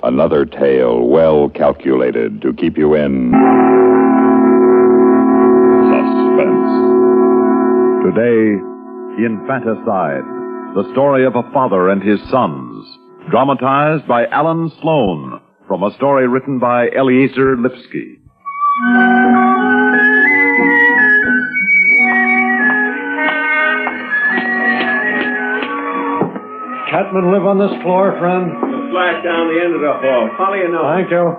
Another tale well calculated to keep you in suspense. Today, Infanticide, the story of a father and his sons, dramatized by Alan Sloan, from a story written by Eliezer Lipsky. Catman live on this floor, friend? The flat down the end of the hall. Follow you know. Thank you.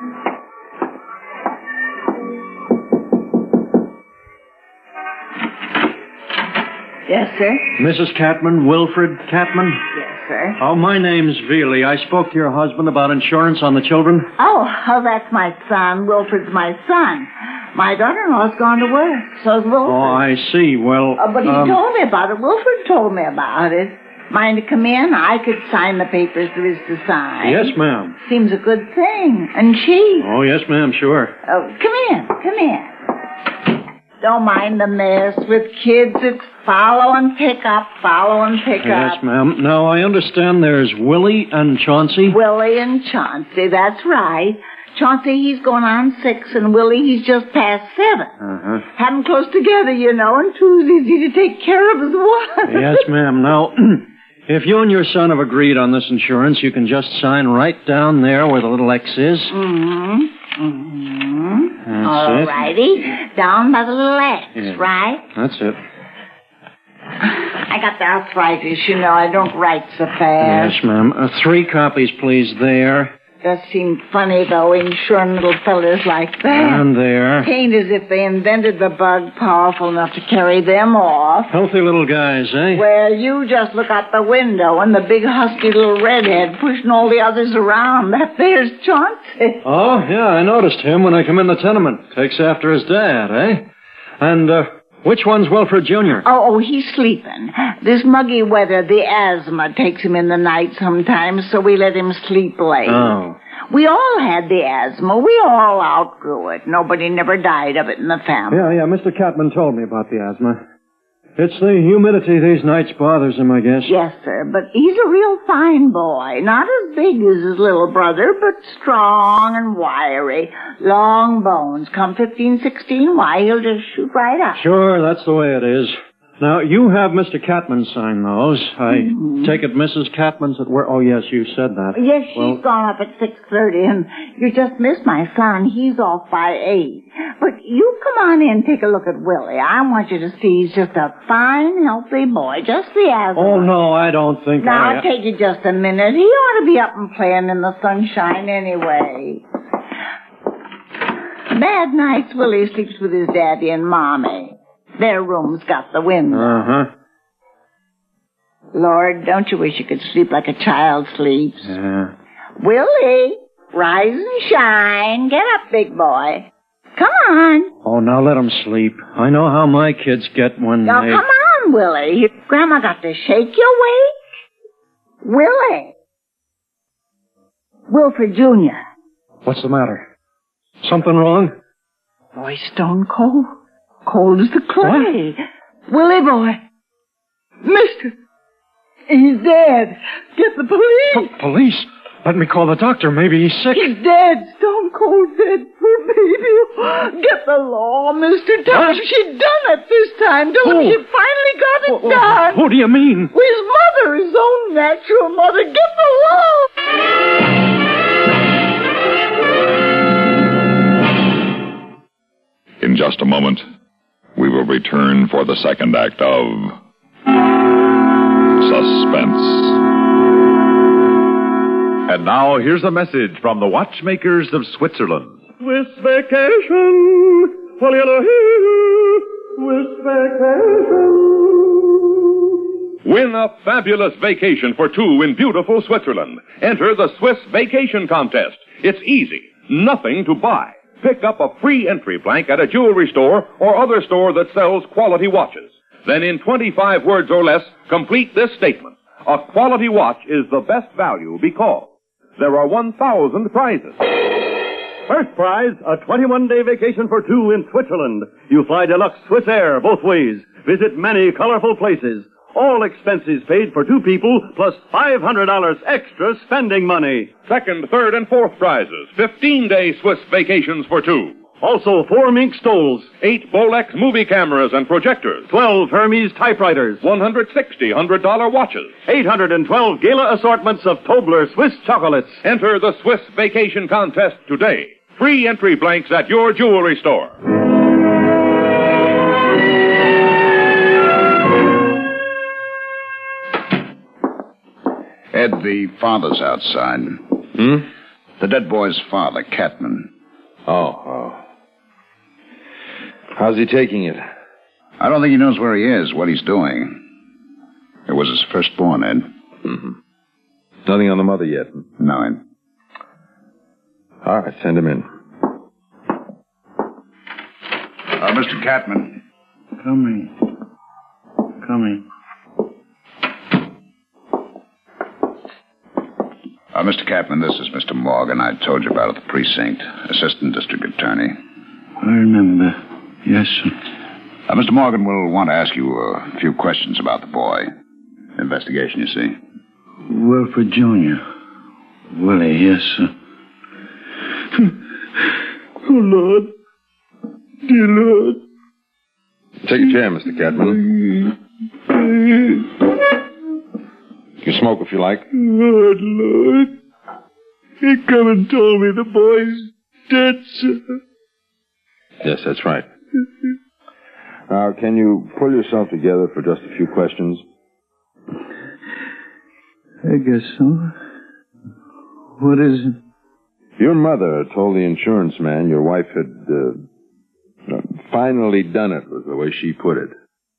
Yes, sir. Mrs. Catman, Wilfred Catman? Yes, sir. Oh, my name's Veely. I spoke to your husband about insurance on the children. Oh, that's my son. Wilfred's my son. My daughter-in-law's gone to work. So's Wilfred. Oh, I see. Well, But he told me about it. Wilfred told me about it. Mind to come in? I could sign the papers there is to sign. Yes, ma'am. Seems a good thing. And she? Oh, yes, ma'am, sure. Oh, come in. Don't mind the mess. With kids, it's follow and pick up. Yes, ma'am. Now, I understand there's Willie and Chauncey. Willie and Chauncey, that's right. Chauncey, he's going on 6, and Willie, he's just past 7. Uh-huh. Have 'em close together, you know, and two's easy to take care of as one. Yes, ma'am. Now, if you and your son have agreed on this insurance, you can just sign right down there where the little X is. Mm-hmm. That's All it. righty. Down by the little X, Yeah. right? That's it. I got the arthritis, you know. I don't write so fast. Yes, ma'am. 3 copies, please, there. Does seem funny, though, insuring little fellas like that. And there. Ain't as if they invented the bug powerful enough to carry them off. Healthy little guys, eh? Well, you just look out the window and the big husky little redhead pushing all the others around. That there's Chauncey. Oh, yeah, I noticed him when I come in the tenement. Takes after his dad, eh? And, which one's Wilfred Jr.? Oh, he's sleeping. This muggy weather, the asthma takes him in the night sometimes, so we let him sleep late. Oh. We all had the asthma. We all outgrew it. Nobody never died of it in the family. Yeah, Mr. Catman told me about the asthma. It's the humidity these nights bothers him, I guess. Yes, sir, but he's a real fine boy. Not as big as his little brother, but strong and wiry. Long bones. Come 15, 16, why, he'll just shoot right up. Sure, that's the way it is. Now, you have Mr. Catman sign those. I take it Mrs. Catman's at work. Oh, yes, you said that. Yes, she's gone up at 6:30, and you just missed my son. He's off by 8. But you come on in, take a look at Willie. I want you to see he's just a fine, healthy boy. Just the asthma. Oh, no, I don't think Now, I'll take you just a minute. He ought to be up and playing in the sunshine anyway. Bad nights, Willie sleeps with his daddy and mommy. Their room's got the window. Uh-huh. Lord, don't you wish you could sleep like a child sleeps? Yeah. Willie, rise and shine. Get up, big boy. Come on. Oh, now let him sleep. I know how my kids get when Now, they... come on, Willie. Grandma got to shake you awake. Willie. Wilfred Jr. What's the matter? Something wrong? Oh, he's stone cold. Cold as the clay. Willie boy. Mister. He's dead. Get the police. Police? Let me call the doctor. Maybe he's sick. He's dead. Stone cold dead. Poor baby. Get the law, mister. Tell him she done it this time. Tell him she finally got it done. Who do you mean? His mother, his own natural mother. Get the law. In just a moment, we will return for the second act of Suspense. And now, here's a message from the watchmakers of Switzerland. Swiss vacation. Swiss vacation. Win a fabulous vacation for 2 in beautiful Switzerland. Enter the Swiss Vacation Contest. It's easy. Nothing to buy. Pick up a free entry blank at a jewelry store or other store that sells quality watches. Then in 25 words or less, complete this statement. A quality watch is the best value because there are 1,000 prizes. First prize, a 21-day vacation for 2 in Switzerland. You fly deluxe Swiss Air both ways. Visit many colorful places. All expenses paid for 2 people, plus $500 extra spending money. Second, third, and fourth prizes. 15-day Swiss vacations for 2. Also 4 mink stoles, 8 Bolex movie cameras and projectors. 12 Hermes typewriters, 160 $100 watches. 812 gala assortments of Tobler Swiss chocolates. Enter the Swiss Vacation Contest today. Free entry blanks at your jewelry store. Ed, the father's outside. The dead boy's father, Catman. Oh. How's he taking it? I don't think he knows where he is, what he's doing. It was his firstborn, Ed. Nothing on the mother yet? No, Ed. All right, send him in. Mr. Catman. Coming. Mr. Catman, this is Mr. Morgan. I told you about at the precinct. Assistant District Attorney. I remember. Yes, sir. Mr. Morgan will want to ask you a few questions about the boy. Investigation, you see. Wilfred Jr. Willie, yes, sir. Oh, Lord. Dear Lord. Take a chair, Mr. Catman. You can smoke if you like. Lord. He come and told me the boy's dead, sir. Yes, that's right. Now, can you pull yourself together for just a few questions? I guess so. What is it? Your mother told the insurance man your wife had finally done it, was the way she put it.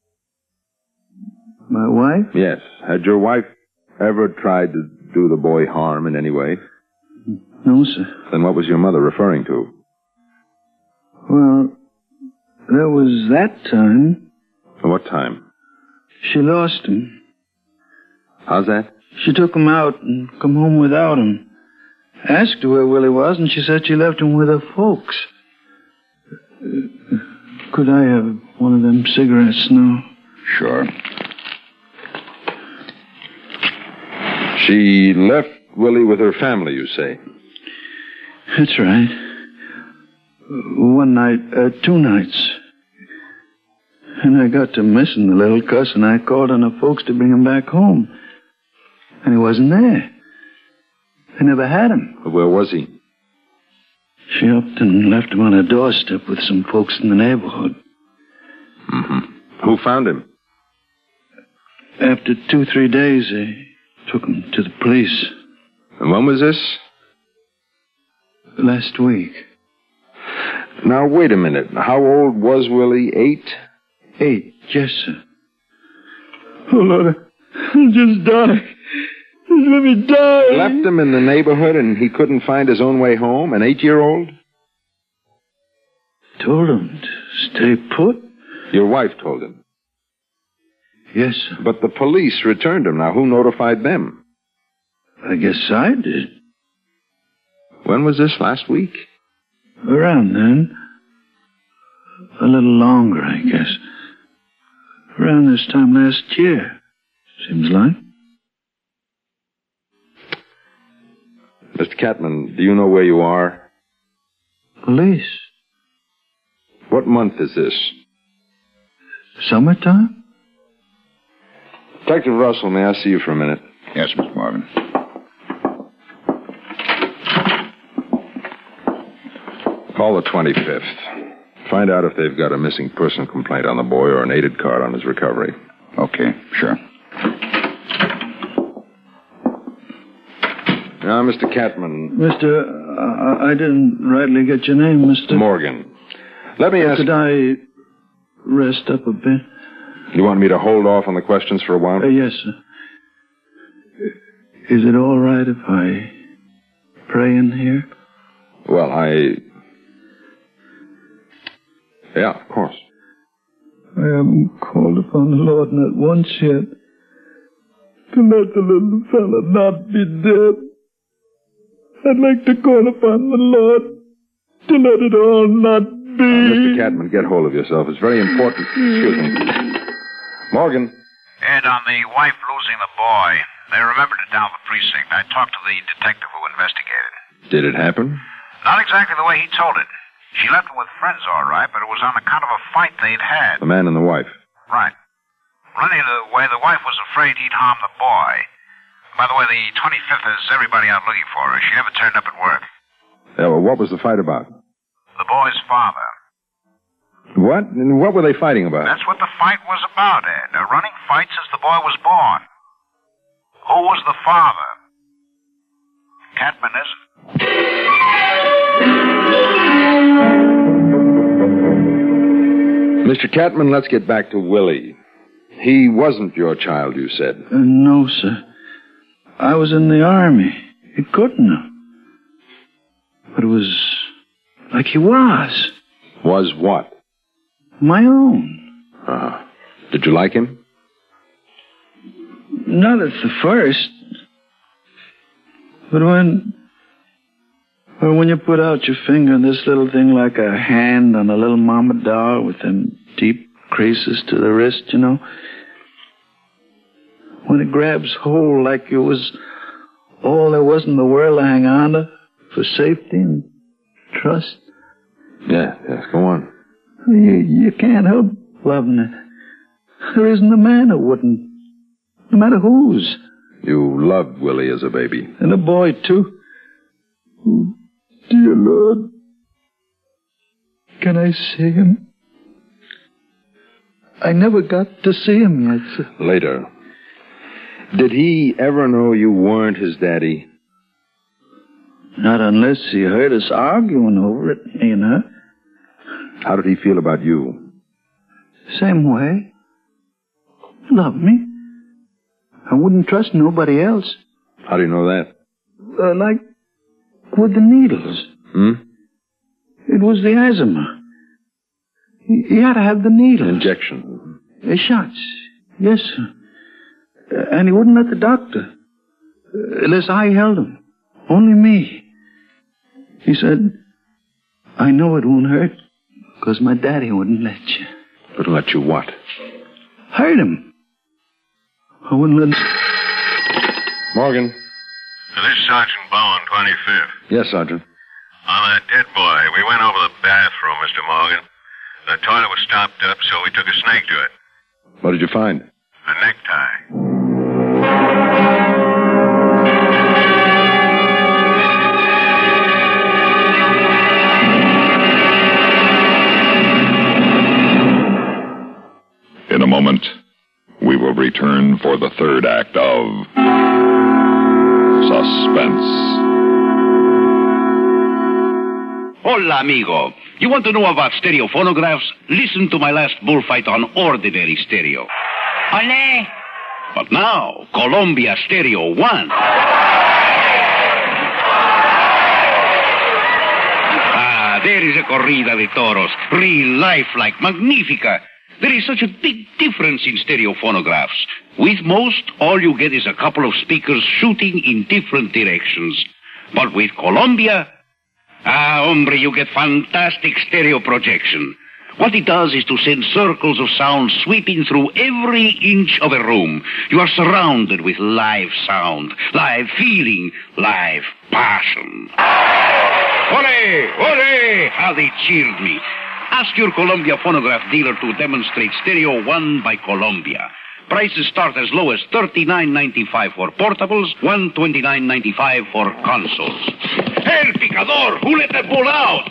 My wife? Yes. Had your wife ever tried to do the boy harm in any way? No, sir. Then what was your mother referring to? Well, there was that time. What time? She lost him. How's that? She took him out and come home without him. Asked her where Willie was, and she said she left him with her folks. Could I have one of them cigarettes now? Sure. She left Willie with her family, you say? That's right. One night, 2 nights. And I got to missing the little cuss, and I called on her folks to bring him back home. And he wasn't there. They never had him. Where was he? She upped and left him on a doorstep with some folks in the neighborhood. Who found him? After 2-3 days, they took him to the police. And when was this? Last week. Now, wait a minute. How old was Willie? 8? 8, yes, sir. Oh, Lord, I'll just die. Just let me die. Left him in the neighborhood and he couldn't find his own way home? An 8-year-old? Told him to stay put. Your wife told him? Yes, sir. But the police returned him. Now, who notified them? I guess I did. When was this, last week? Around then. A little longer, I guess. Around this time last year, seems like. Mr. Catman, do you know where you are? Police. What month is this? Summertime? Detective Russell, may I see you for a minute? Yes, Mr. Morgan. Call the 25th. Find out if they've got a missing person complaint on the boy or an aided card on his recovery. Okay, sure. Now, Mr. Catman. Mister, I didn't rightly get your name, Mr. Morgan. Let me ask... Could I rest up a bit? You want me to hold off on the questions for a while? Yes, sir. Is it all right if I pray in here? Well, Yeah, of course. I haven't called upon the Lord not once yet to let the little fella not be dead. I'd like to call upon the Lord to let it all not be. Mr. Catman, get hold of yourself. It's very important. Excuse me. Morgan. Ed, on the wife losing the boy, they remembered it down the precinct. I talked to the detective who investigated. Did it happen? Not exactly the way he told it. She left him with friends, all right, but it was on account of a fight they'd had. The man and the wife. Right. Running the way the wife was afraid he'd harm the boy. By the way, the 25th is everybody out looking for her. She never turned up at work. Yeah, well, what was the fight about? The boy's father. What? And what were they fighting about? That's what the fight was about, Ed. A running fight since the boy was born. Who was the father? Catman isn't. Mr. Catman, let's get back to Willie. He wasn't your child, you said. No, sir. I was in the army. It couldn't have. But it was like he was. Was what? My own. Did you like him? Not at the first. But when you put out your finger on this little thing like a hand on a little mama doll with them deep creases to the wrist, you know. When it grabs hold like it was all there was in the world to hang on to for safety and trust. Yes, go on. You can't help loving it. There isn't a man who wouldn't, no matter whose. You loved Willie as a baby. And a boy, too. Oh, dear Lord. Can I see him? I never got to see him yet, sir. Later. Did he ever know you weren't his daddy? Not unless he heard us arguing over it, you know. How did he feel about you? Same way. Loved me. I wouldn't trust nobody else. How do you know that? Like with the needles. It was the asthma. He had to have the needles. Injection. Shots. Yes, sir. And he wouldn't let the doctor. Unless I held him. Only me. He said, I know it won't hurt, because my daddy wouldn't let you. Wouldn't let you what? Hurt him. I wouldn't let him. Morgan. This is Sergeant Bowen, 25th. Yes, Sergeant. On that dead boy, we went over the bathroom, Mr. Morgan. The toilet was stopped up, so we took a snake to it. What did you find? A necktie. In a moment, we will return for the third act of Suspense. Hola, amigo. You want to know about stereo phonographs? Listen to my last bullfight on ordinary stereo. Ole! But now, Columbia Stereo 1. There is a corrida de toros. Real lifelike, magnifica. There is such a big difference in stereo phonographs. With most, all you get is a couple of speakers shooting in different directions. But with Columbia, hombre, you get fantastic stereo projection. What it does is to send circles of sound sweeping through every inch of a room. You are surrounded with live sound, live feeling, live passion. Ole! Ole! How they cheered me. Ask your Columbia phonograph dealer to demonstrate Stereo 1 by Columbia. Prices start as low as $39.95 for portables, $129.95 for consoles. El Picador! Who let that bull out?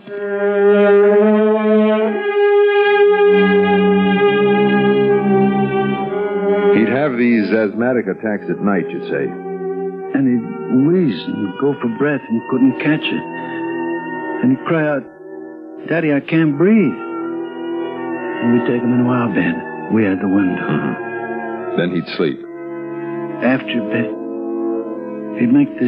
He'd have these asthmatic attacks at night, you'd say. And he'd wheeze and go for breath and couldn't catch it. And he'd cry out, Daddy, I can't breathe. And we'd take him into our bed. We had the window. Mm-hmm. Then he'd sleep. After bed, he'd make this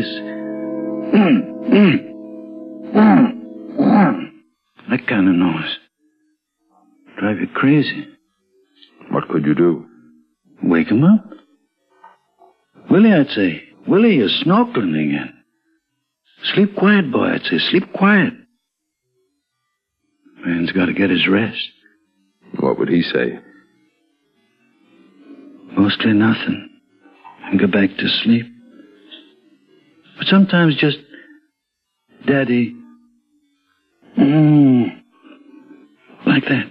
that kind of noise. Drive you crazy. What could you do? Wake him up. Willie, I'd say. Willie, you're snorkeling again. Sleep quiet, boy, I'd say. Sleep quiet. Man's got to get his rest. What would he say? Mostly nothing. And go back to sleep. But sometimes just, Daddy, like that.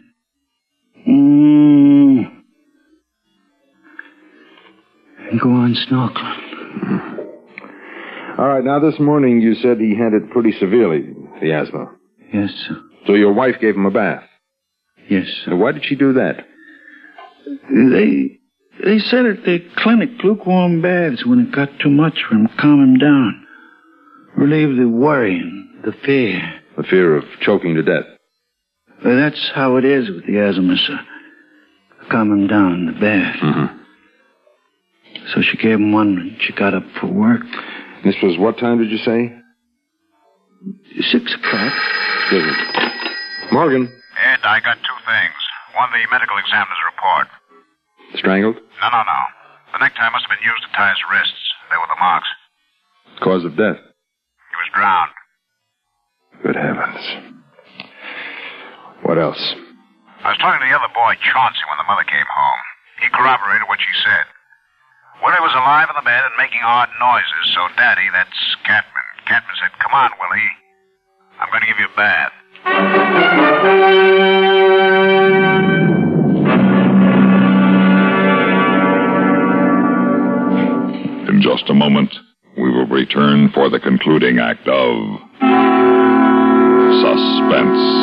And go on snorkeling. All right, now this morning you said he had it pretty severely, the asthma. Yes, sir. So your wife gave him a bath? Yes, sir. And why did she do that? They said at the clinic lukewarm baths when it got too much for him, calm him down. Relieve the worry and the fear. The fear of choking to death. Well, that's how it is with the asthma, sir. Calm him down in the bath. Mm-hmm. So she gave him one when she got up for work. This was what time did you say? 6 o'clock. Excuse me. Morgan. Ed, I got two things. One, the medical examiner's report. Strangled? No. The necktie must have been used to tie his wrists. They were the marks. Cause of death? He was drowned. Good heavens. What else? I was talking to the other boy, Chauncey, when the mother came home. He corroborated what she said. Willie was alive in the bed and making odd noises, so Daddy, that's Catman said, "Come on, Willie. I'm going to give you a bath." In just a moment, we will return for the concluding act of Suspense.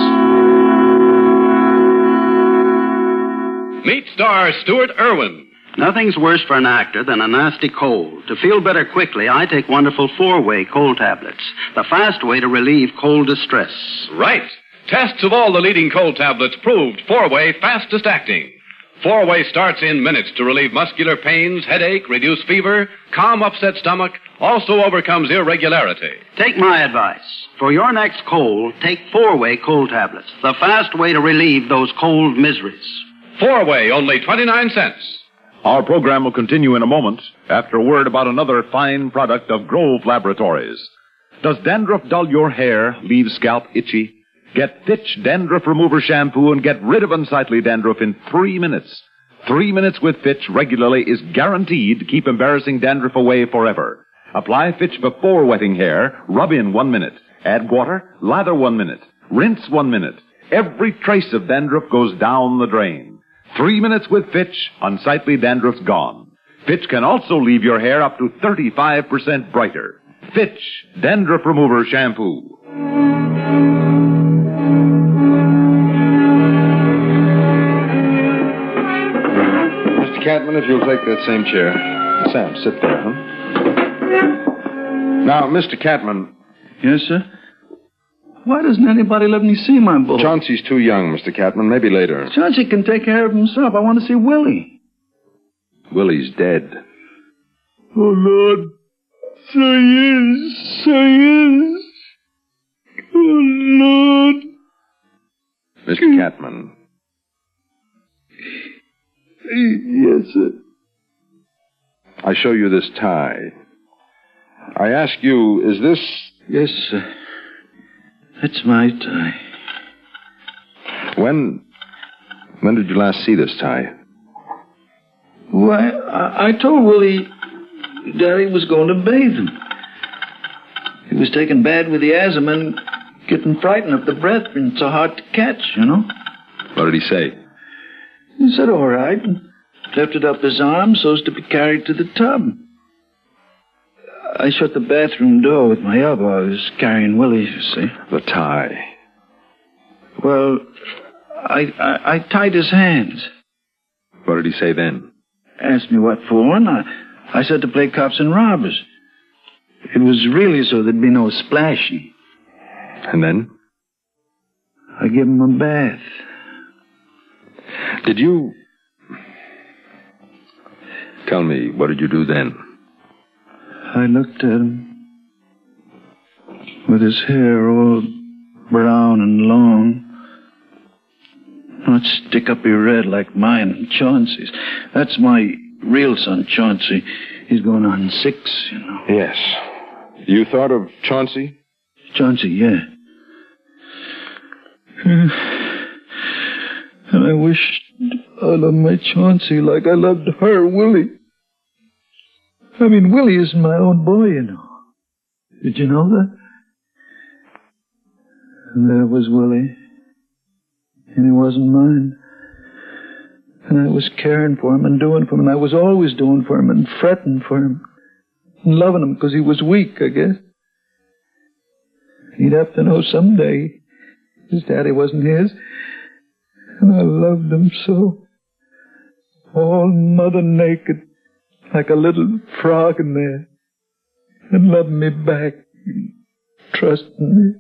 Meet star Stuart Irwin. Nothing's worse for an actor than a nasty cold. To feel better quickly, I take wonderful 4-way cold tablets. The fast way to relieve cold distress. Right. Tests of all the leading cold tablets proved 4-way fastest acting. 4-way starts in minutes to relieve muscular pains, headache, reduce fever, calm upset stomach, also overcomes irregularity. Take my advice. For your next cold, take 4-way cold tablets. The fast way to relieve those cold miseries. 4-way, only 29 cents. Our program will continue in a moment after a word about another fine product of Grove Laboratories. Does dandruff dull your hair, leave scalp itchy? Get Fitch Dandruff Remover Shampoo and get rid of unsightly dandruff in 3 minutes. 3 minutes with Fitch regularly is guaranteed to keep embarrassing dandruff away forever. Apply Fitch before wetting hair, rub in 1 minute. Add water, lather 1 minute. Rinse 1 minute. Every trace of dandruff goes down the drain. 3 minutes with Fitch, unsightly dandruff's gone. Fitch can also leave your hair up to 35% brighter. Fitch Dandruff Remover Shampoo. Mr. Catman, if you'll take that same chair. Sam, sit there, huh? Now, Mr. Catman. Yes, sir? Why doesn't anybody let me see my boy? Chauncey's too young, Mr. Catman. Maybe later. Chauncey can take care of himself. I want to see Willie. Willie's dead. Oh, Lord. So yes. Oh, Lord. Mr. Catman. Yes, sir. I show you this tie. I ask you, is this... Yes, sir. That's my tie. When did you last see this tie? Why, I told Willie Daddy was going to bathe him. He was taken bad with the asthma and getting frightened of the breath, and it's so hard to catch, you know. What did he say? He said, all right, and lifted up his arm so as to be carried to the tub. I shut the bathroom door with my elbow. I was carrying Willie, you see. The tie. Well, I tied his hands. What did he say then? Asked me what for, and I said to play cops and robbers. It was really so there'd be no splashing. And then? I gave him a bath. Did you... Tell me, what did you do then? I looked at him with his hair all brown and long. Not stick-uppy red like mine and Chauncey's. That's my real son, Chauncey. He's going on 6, you know. Yes. You thought of Chauncey? And I wish I loved my Chauncey like I loved her, Willie. I mean, Willie isn't my own boy, you know. Did you know that? And there was Willie. And he wasn't mine. And I was caring for him and doing for him. And I was always doing for him and fretting for him. And loving him because he was weak, I guess. He'd have to know someday his daddy wasn't his. And I loved him so. All mother naked, like a little frog in there. And loving me back, and trusting me.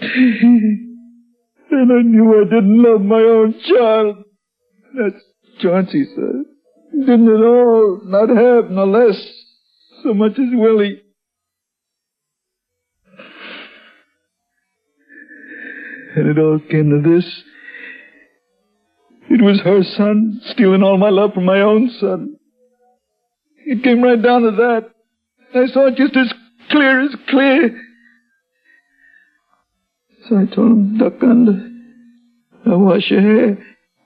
And I knew I didn't love my own child. That's Chauncey said. Didn't at all, not half, no less, so much as Willie. And it all came to this. It was her son stealing all my love from my own son. It came right down to that. I saw it just as clear as clear. So I told him, duck under. I'll wash your hair.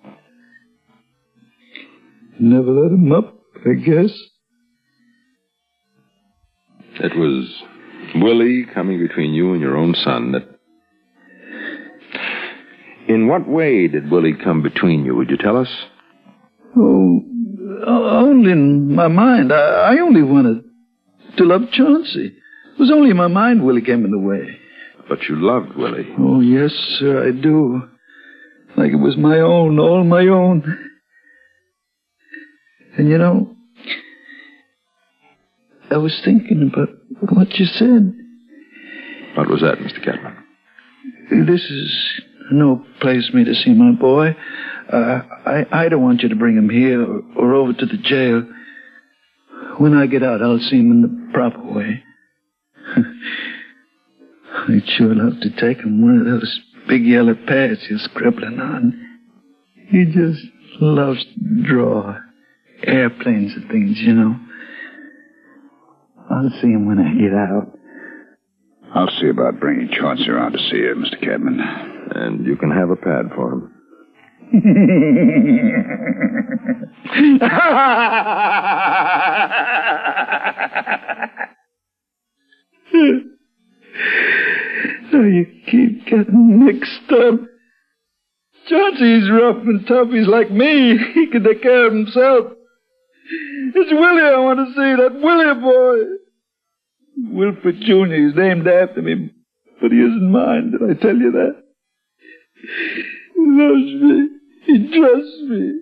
Never let him up, I guess. It was Willie coming between you and your own son that... In what way did Willie come between you? Would you tell us? Oh, only in my mind. I only wanted to love Chauncey. It was only in my mind Willie came in the way. But you loved Willie. Oh, yes, sir, I do. Like it was my own, all my own. And you know, I was thinking about what you said. What was that, Mr. Catman? This is no place for me to see my boy. I don't want you to bring him here or over to the jail. When I get out, I'll see him in the proper way. I'd sure love to take him one of those big yellow pads you're scribbling on. He just loves to draw airplanes and things, you know. I'll see him when I get out. I'll see about bringing Chauncey around to see you, Mr. Cadman. And you can have a pad for him. Oh, you keep getting mixed up. Chauncey's rough and tough. He's like me. He can take care of himself. It's Willie I want to see, that Willie boy. Wilford Jr. is named after me, but he isn't mine. Did I tell you that? He loves me. He trusts me.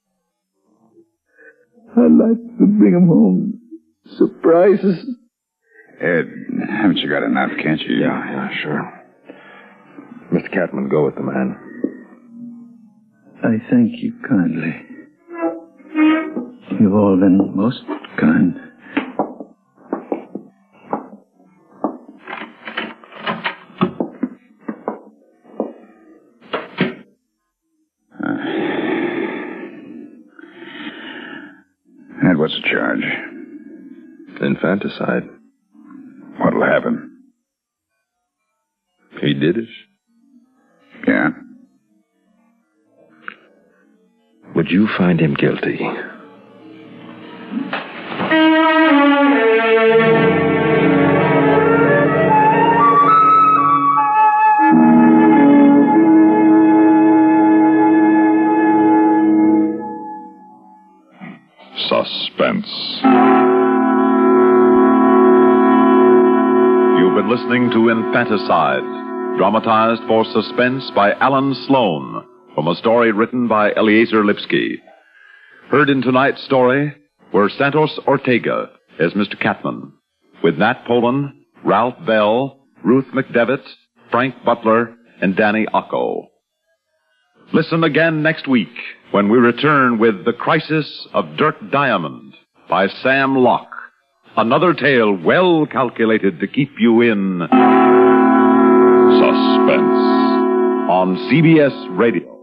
I'd like to bring him home. Surprises. Ed, haven't you got enough, can't you? Yeah, sure. Mr. Catman, go with the man. I thank you kindly. You've all been most kind. Ed, what's the charge? Infanticide. What'll happen? He did it. Yeah? Would you find him guilty? Suspense. You've been listening to Infanticide, dramatized for suspense by Alan Sloan, from a story written by Eleazar Lipsky. Heard in tonight's story were Santos Ortega as Mr. Catman, with Nat Polan, Ralph Bell, Ruth McDevitt, Frank Butler, and Danny Ocko. Listen again next week when we return with The Crisis of Dirk Diamond by Sam Locke, another tale well calculated to keep you in suspense on CBS Radio.